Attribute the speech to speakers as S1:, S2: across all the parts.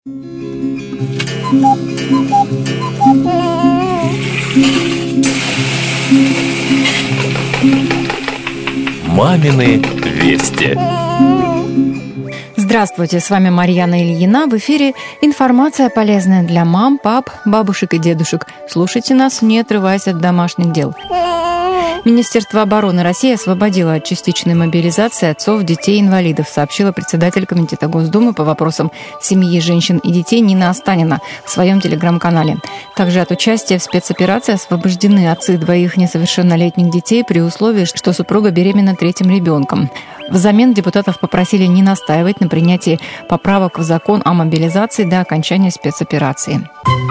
S1: Мамины вести.
S2: Здравствуйте, с вами Марьяна Ильина. В эфире информация, полезная для мам, пап, бабушек и дедушек. Слушайте нас, не отрываясь от домашних дел. Министерство обороны России освободило от частичной мобилизации отцов детей-инвалидов, сообщила председатель Комитета Госдумы по вопросам семьи, женщин и детей Нина Останина в своем телеграм-канале. Также от участия в спецоперации освобождены отцы двоих несовершеннолетних детей при условии, что супруга беременна третьим ребенком. Взамен депутатов попросили не настаивать на принятии поправок в закон о мобилизации до окончания спецоперации.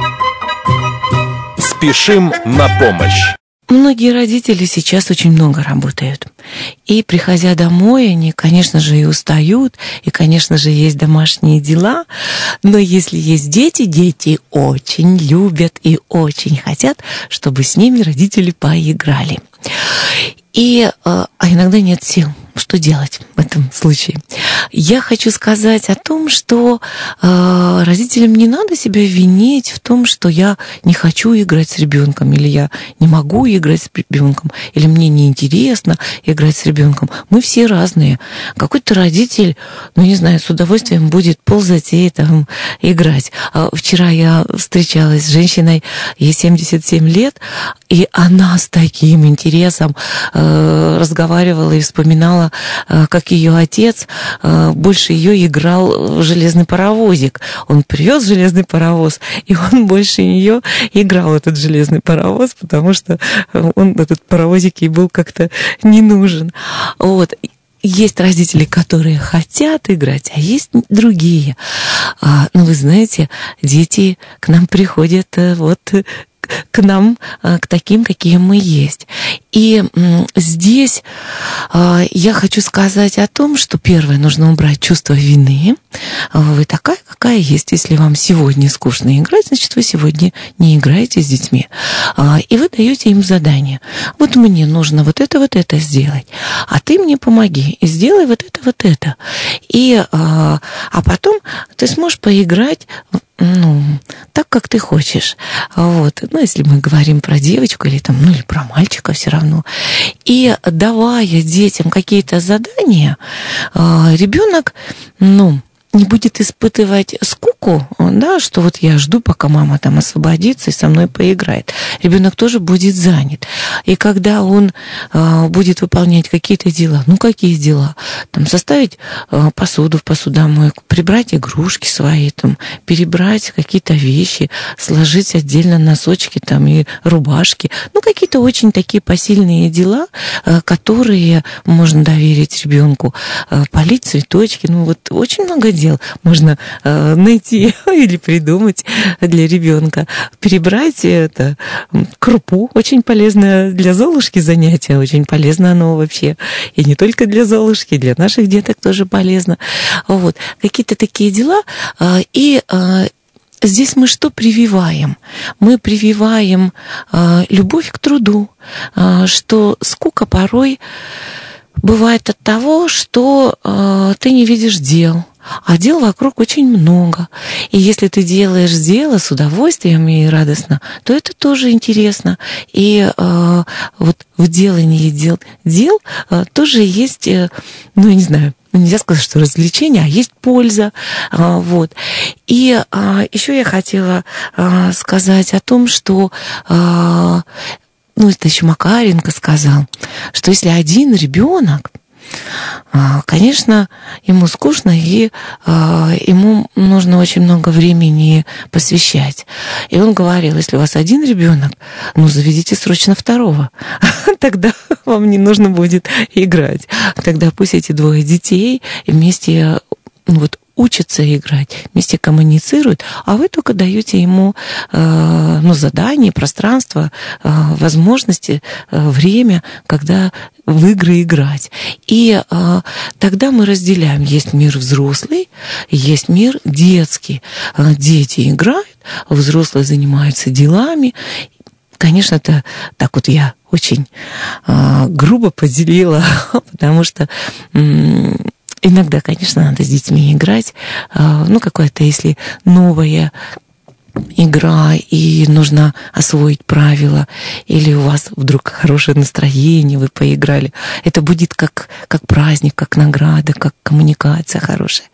S1: Спешим на помощь.
S3: Многие родители сейчас очень много работают. И, приходя домой, они, конечно же, и устают, и, конечно же, есть домашние дела. Но если есть дети, дети очень любят и очень хотят, чтобы с ними родители поиграли. А иногда нет сил. Что делать в этом случае? Я хочу сказать о том, что родителям не надо себя винить в том, что я не хочу играть с ребенком, или я не могу играть с ребенком, или мне неинтересно играть с ребенком. Мы все разные. Какой-то родитель, не знаю, с удовольствием будет ползать и там играть. Вчера я встречалась с женщиной, ей 77 лет, и она с таким интересом разговаривала и вспоминала, как ее отец больше ее играл в железный паровозик. Он привез железный паровоз, и он больше нее играл этот железный паровоз, потому что этот паровозик ей был как-то не нужен. Вот. Есть родители, которые хотят играть, а есть другие. Но вы знаете, дети к нам приходят к нам, к таким, какие мы есть. И здесь я хочу сказать о том, что первое, нужно убрать чувство вины. Вы такая, какая есть. Если вам сегодня скучно играть, значит, вы сегодня не играете с детьми. И вы даете им задание. Вот мне нужно вот это сделать, а ты мне помоги и сделай вот это. А потом ты сможешь поиграть так, как ты хочешь. Вот. Если мы говорим про девочку или про мальчика, все равно. И давая детям какие-то задания, ребенок, не будет испытывать скуку, да, что вот я жду, пока мама там освободится и со мной поиграет. Ребенок тоже будет занят. И когда он будет выполнять какие-то дела, какие дела? Составить посуду в посудомойку, прибрать игрушки свои, перебрать какие-то вещи, сложить отдельно носочки и рубашки. Какие-то очень такие посильные дела, которые можно доверить ребенку. Полить цветочки, очень много дел можно найти или придумать для ребенка. Перебрать крупу, очень полезное для Золушки занятие, очень полезно оно вообще. И не только для Золушки, для наших деток тоже полезно. Вот. Какие-то такие дела. И здесь мы что прививаем? Мы прививаем любовь к труду, что скука порой бывает от того, что ты не видишь дел. А дел вокруг очень много. И если ты делаешь дело с удовольствием и радостно, то это тоже интересно. И вот в делании дел тоже есть, не знаю, нельзя сказать, что развлечение, а есть польза. Вот. И еще я хотела сказать о том, что это еще Макаренко сказал, что если один ребенок, конечно, ему скучно, и ему нужно очень много времени посвящать. И он говорил, если у вас один ребенок, заведите срочно второго. Тогда вам не нужно будет играть. Тогда пусть эти двое детей вместе учатся играть, вместе коммуницируют, а вы только даете ему задание, пространство, возможности, время, когда в игры играть. И тогда мы разделяем. Есть мир взрослый, есть мир детский. Дети играют, взрослые занимаются делами. Конечно, это так я очень грубо поделила, потому что Иногда, конечно, надо с детьми играть. Какая-то, если новая игра, и нужно освоить правила, или у вас вдруг хорошее настроение, вы поиграли. Это будет как праздник, как награда, как коммуникация хорошая.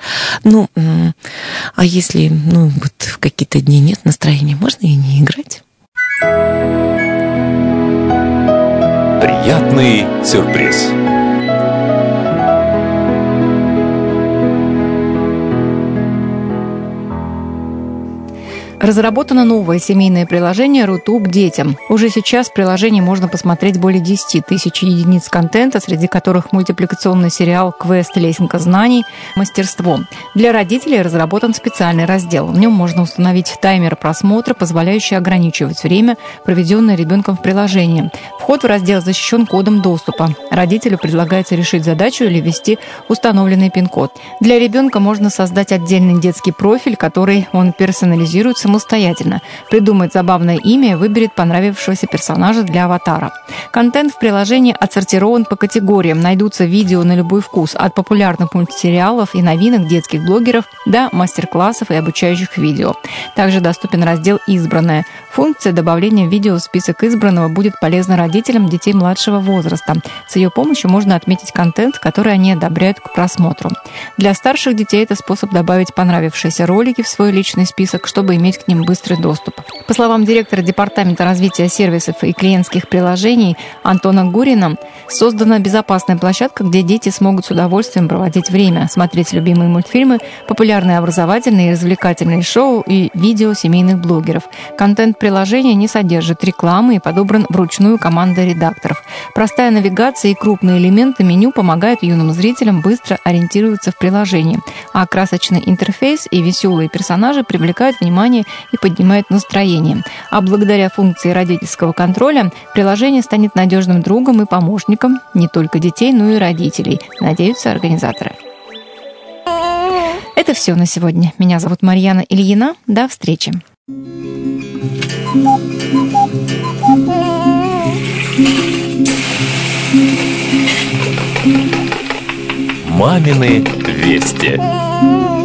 S3: А если в какие-то дни нет настроения, можно и не играть.
S1: Приятный сюрприз.
S2: Разработано новое семейное приложение «Рутуб детям». Уже сейчас в приложении можно посмотреть более 10 тысяч единиц контента, среди которых мультипликационный сериал «Квест. Лесенка знаний. Мастерство». Для родителей разработан специальный раздел. В нем можно установить таймер просмотра, позволяющий ограничивать время, проведенное ребенком в приложении. Вход в раздел защищен кодом доступа. Родителю предлагается решить задачу или ввести установленный пин-код. Для ребенка можно создать отдельный детский профиль, который он персонализирует самостоятельно, придумает забавное имя и выберет понравившегося персонажа для аватара. Контент в приложении отсортирован по категориям. Найдутся видео на любой вкус, от популярных мультсериалов и новинок детских блогеров до мастер-классов и обучающих видео. Также доступен раздел «Избранное». Функция добавления видео в список избранного будет полезна родителям детей младшего возраста. С ее помощью можно отметить контент, который они одобряют к просмотру. Для старших детей это способ добавить понравившиеся ролики в свой личный список, чтобы иметь к ним быстрый доступ. По словам директора Департамента развития сервисов и клиентских приложений Антона Гурина, создана безопасная площадка, где дети смогут с удовольствием проводить время, смотреть любимые мультфильмы, популярные образовательные и развлекательные шоу и видео семейных блогеров. Контент приложения не содержит рекламы и подобран вручную командой редакторов. Простая навигация и крупные элементы меню помогают юным зрителям быстро ориентироваться в приложении, а красочный интерфейс и веселые персонажи привлекают внимание и поднимают настроение. А благодаря функции родительского контроля приложение станет надежным другом и помощником не только детей, но и родителей, надеются организаторы. Это все на сегодня. Меня зовут Марьяна Ильина. До встречи.
S1: Мамины вести.